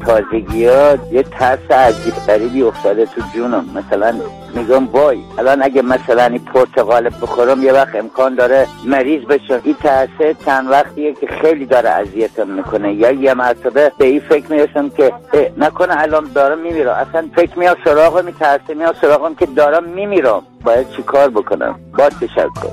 تازگی ها یه ترس عجیب غریبی افتاده تو جونم. مثلا میگم وای الان اگه مثلا این پرتقال بخورم یه وقت امکان داره مریض بشم. این ترسه چند وقتیه که خیلی داره اذیتم میکنه. یا یه مرتبه به این فکر میرسم که نکنه الان دارم میمیرم. اصلا فکر میاد سراغم، این ترسه میاد سراغم که دارم میمیرم، باید چی کار بکنم؟ با تشکر.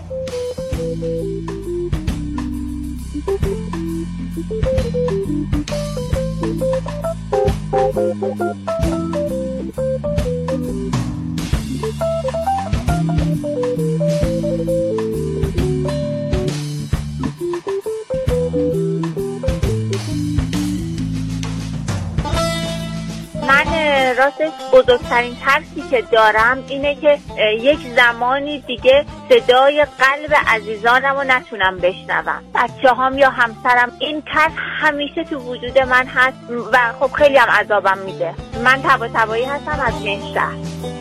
من راستش بزرگترین ترسی که دارم اینه که یک زمانی دیگه صدای قلب عزیزانم رو نتونم بشنوم، بچه‌هام یا همسرم. این ترس همیشه تو وجود من هست و خب خیلی هم عذابم میده. من طباطبایی هستم از مهشهر.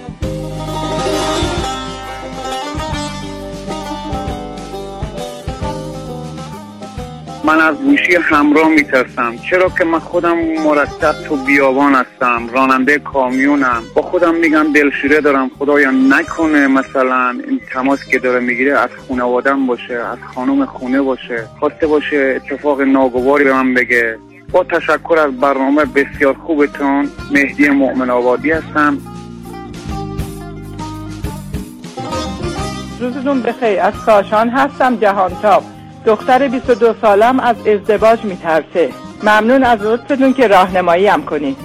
من از گوشی همراه میترسم، چرا که من خودم مرتب تو بیابان هستم، راننده کامیونم. با خودم میگم دلشوره دارم خدایا نکنه مثلا این تماس که داره میگیره از خانواده‌ام باشه، از خانم خونه باشه، خواسته باشه اتفاق ناگواری به من بگه. با تشکر از برنامه بسیار خوبتون. مهدی مؤمن آبادی هستم. روزتون بخیر. از کاشان هستم، جهانتاب. دختر 22 سالم از ازدواج میترسه. ممنون از لطفتون که راهنمایی هم کنید.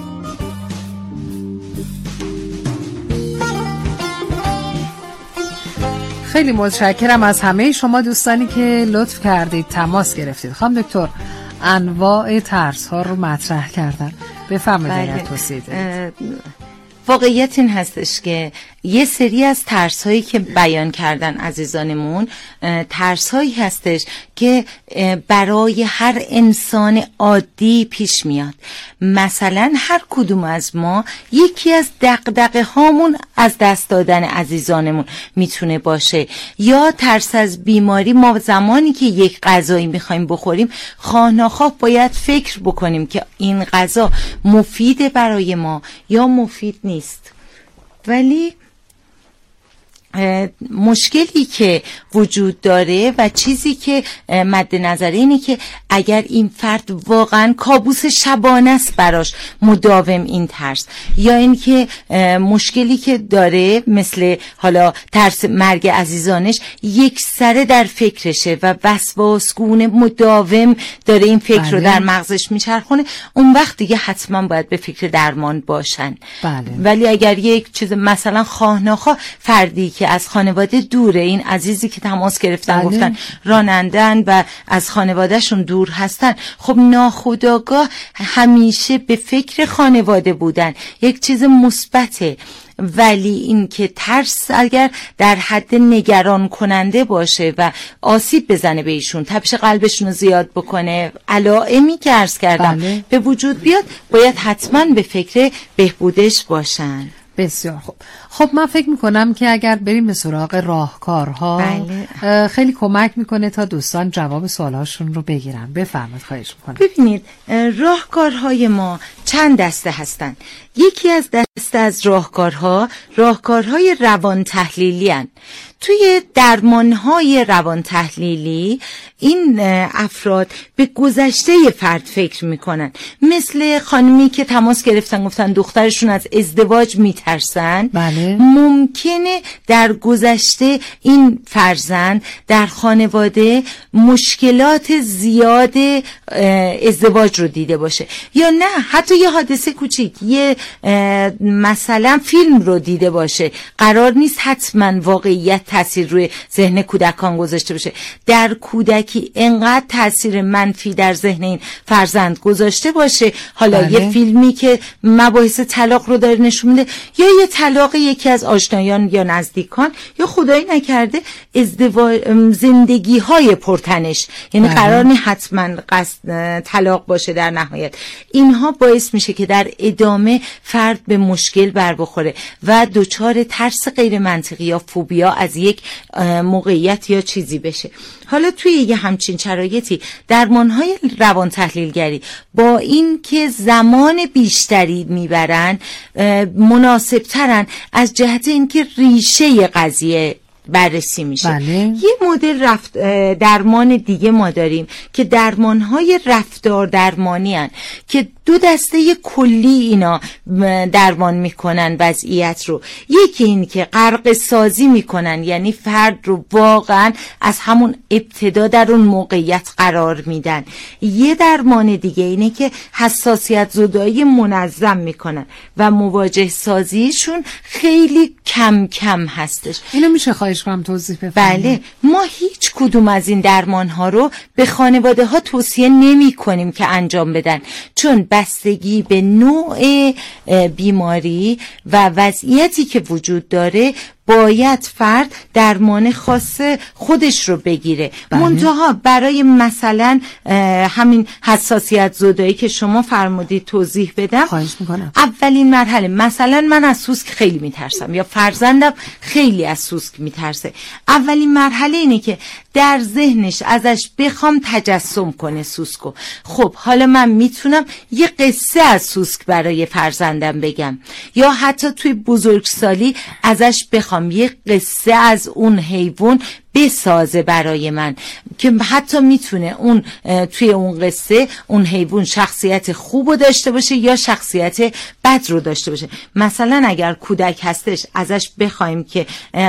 خیلی متشکرم از همه شما دوستانی که لطف کردید تماس گرفتید. خانم دکتر انواع ترس ها رو مطرح کردن، بفرمایید اگر توصیه دارید. واقعیت این هستش که یه سری از ترس هایی که بیان کردن عزیزانمون ترس هایی هستش که برای هر انسان عادی پیش میاد. مثلا هر کدوم از ما یکی از دغدغه هامون از دست دادن عزیزانمون میتونه باشه، یا ترس از بیماری. ما زمانی که یک غذایی میخوایم بخوریم خواه‌ناخواه باید فکر بکنیم که این غذا مفیده برای ما یا مفید نیست. ولی مشکلی که وجود داره و چیزی که مد نظر اینه که اگر این فرد واقعا کابوس شبانه است براش مداوم این ترس، یا اینکه مشکلی که داره مثل حالا ترس مرگ عزیزانش یک سره در فکرشه و وسواسگونه مداوم داره این فکر رو در مغزش میچرخونه، اون وقت دیگه حتما باید به فکر درمان باشن. ولی اگر یک چیز مثلا خواه‌ناخواه فردی که از خانواده دوره، این عزیزی که تماس گرفتن گفتن رانندن و از خانوادهشون دور هستن، خب ناخودآگاه همیشه به فکر خانواده بودن یک چیز مثبته. ولی این که ترس اگر در حد نگران کننده باشه و آسیب بزنه به ایشون، تپش قلبشون رو زیاد بکنه، علائمی که عرض کردم به وجود بیاد، باید حتما به فکر بهبودش باشن. بسیار خوب. خب من فکر میکنم که اگر بریم به سراغ راهکارها خیلی کمک میکنه تا دوستان جواب سوالاشون رو بگیرن. بفرمایید، خواهش میکنم. ببینید راهکارهای ما چند دسته هستن. یکی از دسته از راهکارهای روان تحلیلی هن. توی درمانهای روان تحلیلی این افراد به گذشته فرد فکر میکنن. مثل خانمی که تماس گرفتن گفتن دخترشون از ازدواج میترسن. ممکنه در گذشته این فرزند در خانواده مشکلات زیاد ازدواج رو دیده باشه، یا نه حتی یه حادثه کوچیک، یه مثلا فیلم رو دیده باشه. قرار نیست حتما واقعیت تاثیر روی ذهن کودکان گذاشته باشه. در کودکی انقدر تاثیر منفی در ذهن این فرزند گذاشته باشه، حالا یه فیلمی که مباحث طلاق رو داره نشون میده، یا یه طلاق یکی از آشنایان یا نزدیکان، یا خدایی نکرده زندگی های پرتنش، یعنی قرار نیست حتما طلاق باشه در نهایت. اینها باعث میشه که در ادامه فرد به مشکل بر بخوره و دچار ترس غیر منطقی یا فوبیا از یک موقعیت یا چیزی بشه. حالا توی یه همچین شرایطی درمانهای روان تحلیلگری با این که زمان بیشتری میبرن مناسب ترن از جهت اینکه ریشه قضیه بررسی میشه. بله. یه مدل درمان دیگه ما داریم که درمانهای رفتار درمانی هن که دو دسته کلی اینا درمان میکنن وضعیت رو. یکی این که غرق سازی میکنن، یعنی فرد رو واقعا از همون ابتدا در اون موقعیت قرار میدن. یه درمان دیگه اینه که حساسیت زدایی منظم میکنن و مواجه سازیشون خیلی کم کم هستش. اینو میشه خواهش کنم توضیح بفرمایید؟ بله، ما هیچ کدوم از این درمان ها رو به خانواده ها توصیه نمی کنیم که انجام بدن، چون بستگی به نوع بیماری و وضعیتی که وجود داره باید فرد درمان خاص خودش رو بگیره. منتها برای مثلا همین حساسیت زدایی که شما فرمودید توضیح بدم. خواهش میکنم. اولین مرحله، مثلا من از سوسک خیلی میترسم یا فرزندم خیلی از سوسک میترسه. اولین مرحله اینه که در ذهنش ازش بخوام تجسم کنه سوسکو. خب حالا من میتونم یه قصه از سوسک برای فرزندم بگم، یا حتی توی بزرگسالی ازش بخوام یه قصه از اون حیوان بسازه برای من که حتی میتونه اون توی اون قصه اون حیوان شخصیت خوب رو داشته باشه یا شخصیت بد رو داشته باشه. مثلا اگر کودک هستش ازش بخوایم که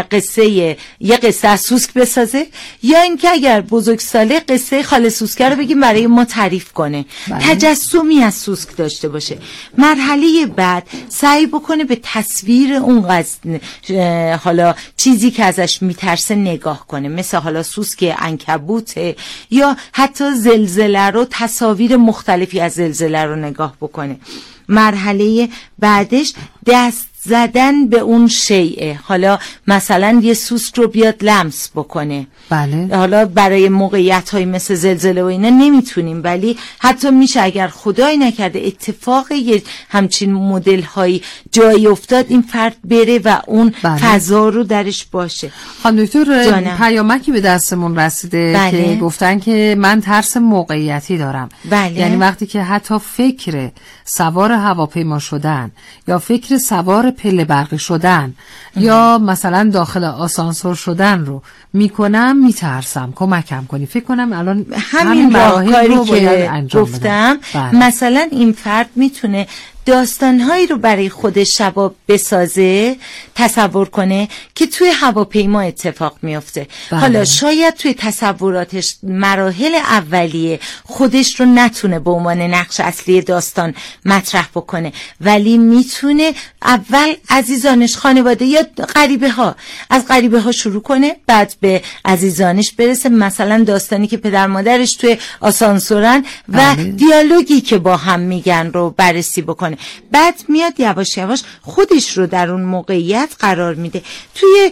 یه قصه از سوسک بسازه، یا اینکه اگر بزرگساله قصه خاله سوسکه رو بگیم برای ما تعریف کنه. تجسمی از سوسک داشته باشه. مرحله بعد سعی بکنه به تصویر اون حالا چیزی که ازش میترسه نگاه کنه، مثل حالا سوسک عنکبوت یا حتی زلزله رو، تصاویر مختلفی از زلزله رو نگاه بکنه. مرحله بعدش دست زدن به اون شیء، حالا مثلا یه سوسک رو بیاد لمس بکنه. بله. حالا برای موقعیت های مثل زلزله و اینا نمیتونیم، ولی حتی میشه اگر خدای نکرده اتفاق یه همچین مدل هایی جایی افتاد این فرد بره و اون فضا رو درش باشه. خانم دکتر پیامکی به دستمون رسیده که گفتن که من ترس موقعیتی دارم. یعنی وقتی که حتی فکر سوار هواپیما شدن یا فکر سوار پله برقی شدن یا مثلا داخل آسانسور شدن رو میکنم میترسم، کمکم کنی. فکر کنم الان همین راهکاری که گفتم مثلا این فرد میتونه داستانهایی رو برای خودش شباب بسازه، تصور کنه که توی هواپیما اتفاق میفته. حالا شاید توی تصوراتش مراحل اولیه خودش رو نتونه به عنوان نقش اصلی داستان مطرح بکنه، ولی میتونه اول عزیزانش، خانواده یا از غریبه ها شروع کنه، بعد به عزیزانش برسه. مثلا داستانی که پدر مادرش توی آسانسورن و دیالوگی که با هم میگن رو بررسی بکنه. بعد میاد یواش یواش خودش رو در اون موقعیت قرار میده. توی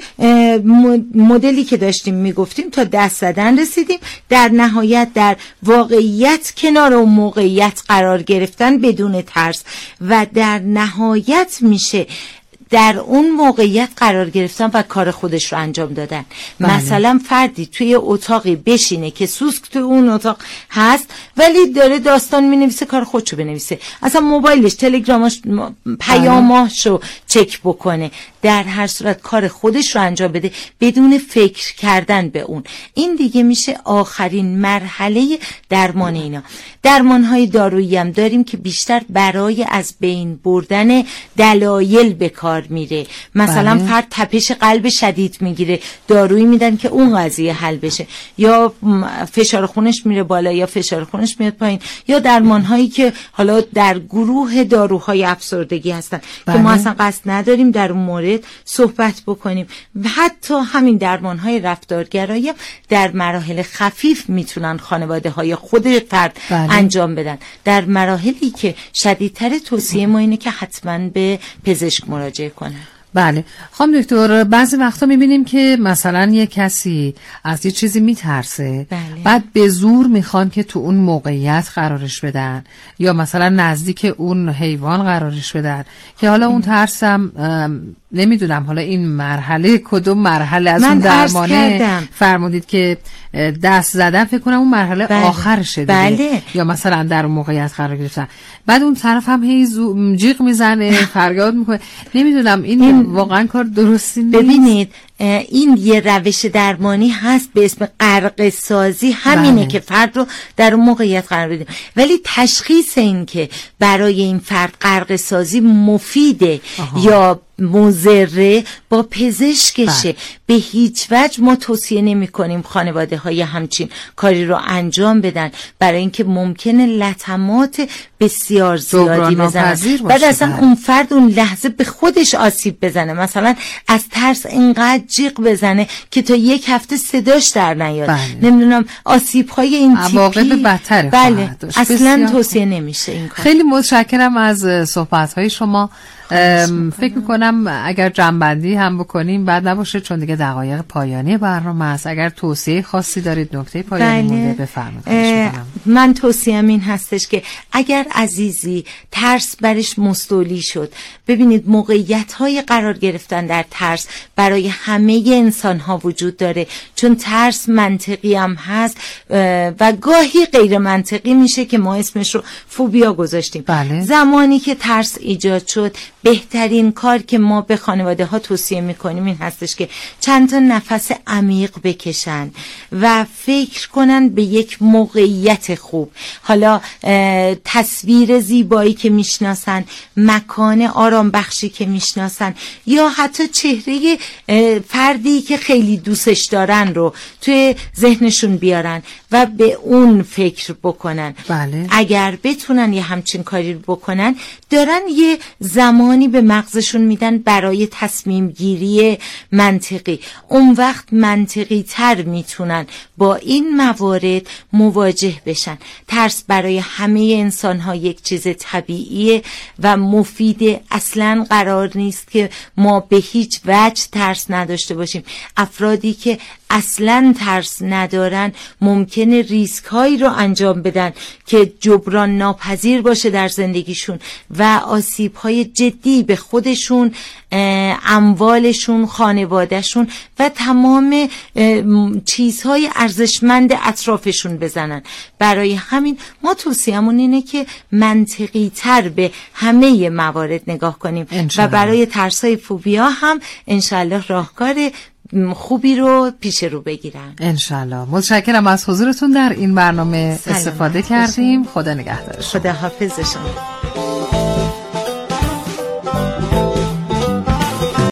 مدلی که داشتیم میگفتیم تا دست زدن رسیدیم، در نهایت در واقعیت کنار اون موقعیت قرار گرفتن بدون ترس و در نهایت میشه در اون موقعیت قرار گرفتن و کار خودش رو انجام دادن. مثلا فردی توی اتاقی بشینه که سوسک توی اون اتاق هست ولی داره داستان مینویسه، کار خودشو بنویسه، اصلا موبایلش، تلگرامش، پیاماشو چک بکنه، در هر صورت کار خودش رو انجام بده بدون فکر کردن به اون. این دیگه میشه آخرین مرحله درمان اینا. درمانهای دارویی هم داریم که بیشتر برای از بین بردن دلایل به کار میره. مثلا فرد تپش قلب شدید میگیره، دارویی میدن که اون قضیه حل بشه، یا فشار خونش میره بالا یا فشار خونش میاد پایین، یا درمانهایی که حالا در گروه داروهای افسردگی هستن که ما اصلا قصد نداریم در اون مورد صحبت بکنیم. و حتی همین درمانهای رفتارگرایی در مراحل خفیف میتونن خانواده های خود فرد انجام بدن. در مراحلی که شدیدتر توصیه ما اینه که حتما به پزشک مراجعه کنه. بله خانم دکتر، بعضی وقتا میبینیم که مثلا یه کسی از یه چیزی میترسه، بعد به زور میخوان که تو اون موقعیت قرارش بدن یا مثلا نزدیک اون حیوان قرارش بدن که حالا اون ترسم نمیدونم حالا این مرحله کدوم مرحله از اون درمانه فرمودید که دست زدن، فکر کنم اون مرحله آخرشه دیگه. یا مثلا در اون موقعیت قرار گرفتن، بعد اون طرف هم هی جیغ میزنه فریاد میکنه. نمیدونم این واقعا کار درستی نیست. ببینید این یه روش درمانی هست به اسم غرق سازی، همینه که فرد رو در اون موقعیت قرار بدیم، ولی تشخیص این که برای این فرد غرق سازی مفیده یا مضره با پزشکشه. به هیچ وجه ما توصیه نمی کنیم خانواده های همچین کاری رو انجام بدن، برای اینکه ممکنه لطمات بسیار زیادی بزنن، بعد اصلا اون فرد اون لحظه به خودش آسیب بزنه، مثلا از ترس اینقدر جیغ بزنه که تا یک هفته صداش در نیاد. نمیدونم آسیب های این تیپی عواقب بدتر اصلا توصیه نمیشه این کار. خیلی متشکرم از صحبت های شما. فکر میکنم اگر جنبندی هم بکنیم بعد نباشه، چون دیگه دقایق پایانی برنامه است. اگر توصیه خاصی دارید، نکته پایانی مونده، بفرمایید. من توصیه‌ام این هستش که اگر عزیزی ترس برش مستولی شد، ببینید موقعیت‌های قرار گرفتن در ترس برای همه انسان‌ها وجود داره، چون ترس منطقی هم هست و گاهی غیر منطقی میشه که ما اسمش رو فوبیا گذاشتیم. زمانی که ترس ایجاد شد، بهترین کار که ما به خانواده ها توصیه میکنیم این هستش که چند تا نفس عمیق بکشن و فکر کنن به یک موقعیت خوب، حالا تصویر زیبایی که میشناسن، مکان آرام بخشی که میشناسن، یا حتی چهره فردی که خیلی دوستش دارن رو توی ذهنشون بیارن و به اون فکر بکنن. اگر بتونن یه همچین کاری رو بکنن، دارن یه زمانی به مغزشون میدن برای تصمیم گیری منطقی. اون وقت منطقی تر میتونن با این موارد مواجه بشن. ترس برای همه انسان ها یک چیز طبیعیه و مفیده. اصلا قرار نیست که ما به هیچ وجه ترس نداشته باشیم. افرادی که اصلا ترس ندارن ممکنه ریسک هایی رو انجام بدن که جبران ناپذیر باشه در زندگیشون و آسیب های جدی به خودشون، اموالشون، خانوادهشون و تمام چیزهای ارزشمند اطرافشون بزنن. برای همین ما توصیه‌مون اینه که منطقی تر به همه موارد نگاه کنیم و برای ترسای فوبیا هم انشالله راهکار خوبی رو پیش رو بگیرن. انشالله. متشکرم از حضورتون در این برنامه. استفاده کردیم. خدا نگهدارش. خدا حافظ شما.